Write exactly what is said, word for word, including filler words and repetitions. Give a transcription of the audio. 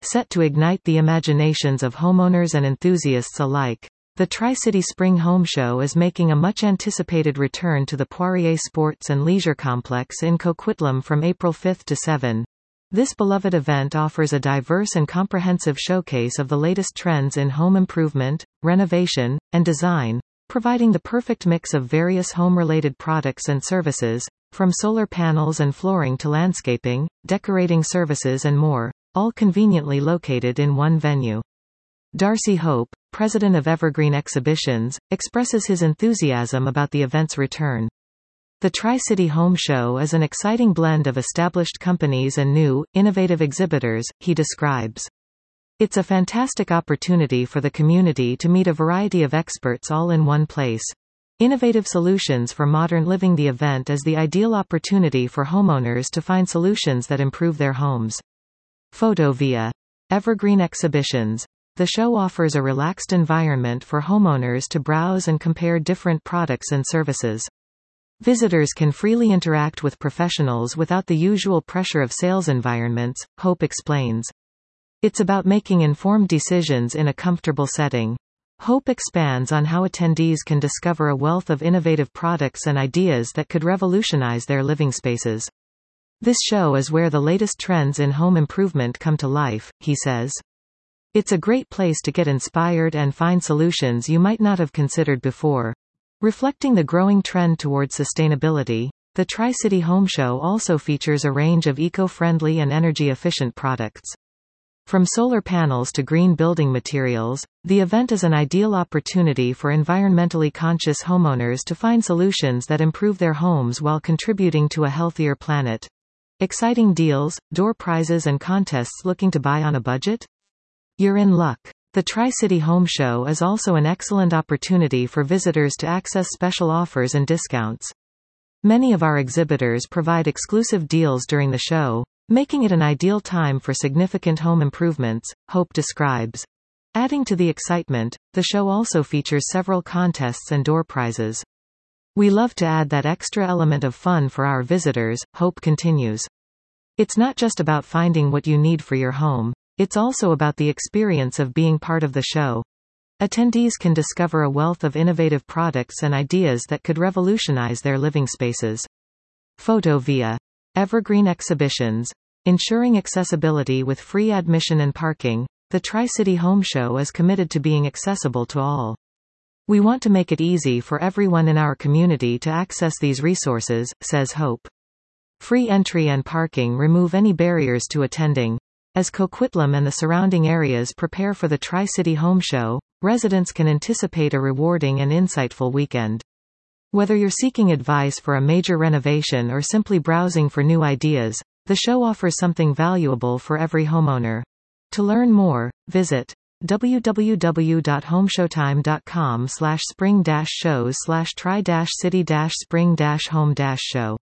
Set to ignite the imaginations of homeowners and enthusiasts alike, the Tri-City Spring Home Show is making a much-anticipated return to the Poirier Sports and Leisure Complex in Coquitlam from April fifth to seventh. This beloved event offers a diverse and comprehensive showcase of the latest trends in home improvement, renovation, and design, providing the perfect mix of various home-related products and services, from solar panels and flooring to landscaping, decorating services and more, all conveniently located in one venue. Darcy Hope, president of Evergreen Exhibitions, expresses his enthusiasm about the event's return. The Tri-City Home Show is an exciting blend of established companies and new, innovative exhibitors, he describes. It's a fantastic opportunity for the community to meet a variety of experts all in one place. Innovative solutions for modern living. The event is the ideal opportunity for homeowners to find solutions that improve their homes. Photo via Evergreen Exhibitions. The show offers a relaxed environment for homeowners to browse and compare different products and services. Visitors can freely interact with professionals without the usual pressure of sales environments, Hope explains. It's about making informed decisions in a comfortable setting. Hope expands on how attendees can discover a wealth of innovative products and ideas that could revolutionize their living spaces. This show is where the latest trends in home improvement come to life, he says. It's a great place to get inspired and find solutions you might not have considered before. Reflecting the growing trend towards sustainability, the Tri-City Home Show also features a range of eco-friendly and energy-efficient products. From solar panels to green building materials, the event is an ideal opportunity for environmentally conscious homeowners to find solutions that improve their homes while contributing to a healthier planet. Exciting deals, door prizes and contests. Looking to buy on a budget? You're in luck. The Tri-City Home Show is also an excellent opportunity for visitors to access special offers and discounts. Many of our exhibitors provide exclusive deals during the show, making it an ideal time for significant home improvements, Hope describes. Adding to the excitement, the show also features several contests and door prizes. We love to add that extra element of fun for our visitors, Hope continues. It's not just about finding what you need for your home, it's also about the experience of being part of the show. Attendees can discover a wealth of innovative products and ideas that could revolutionize their living spaces. Photo via Evergreen Exhibitions. Ensuring accessibility with free admission and parking, the Tri-City Home Show is committed to being accessible to all. We want to make it easy for everyone in our community to access these resources, says Hope. Free entry and parking remove any barriers to attending. As Coquitlam and the surrounding areas prepare for the Tri-City Home Show, residents can anticipate a rewarding and insightful weekend. Whether you're seeking advice for a major renovation or simply browsing for new ideas, the show offers something valuable for every homeowner. To learn more, visit w w w dot homeshowtime dot com slash spring dash shows slash tri dash city dash spring dash home dash show.